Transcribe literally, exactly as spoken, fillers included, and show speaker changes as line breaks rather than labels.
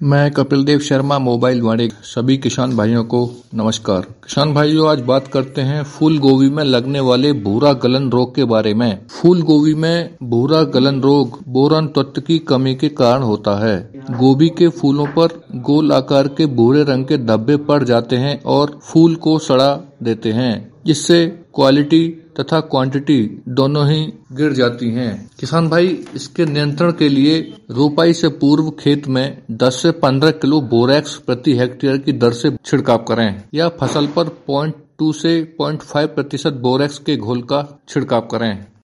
मैं कपिल देव शर्मा मोबाइल वाणी सभी किसान भाइयों को नमस्कार। किसान भाइयों, आज बात करते हैं फूल गोभी में लगने वाले भूरा गलन रोग के बारे में। फूल गोभी में भूरा गलन रोग बोरान तत्व की कमी के कारण होता है। गोभी के फूलों पर गोल आकार के भूरे रंग के धब्बे पड़ जाते हैं और फूल को सड़ा देते हैं, जिससे क्वालिटी तथा क्वांटिटी दोनों ही गिर जाती हैं। किसान भाई, इसके नियंत्रण के लिए रोपाई से पूर्व खेत में दस से पंद्रह किलो बोरेक्स प्रति हेक्टेयर की दर से छिड़काव करें या फसल पर पॉइंट टू से पॉइंट फाइव प्रतिशत बोरेक्स के घोल का छिड़काव करें।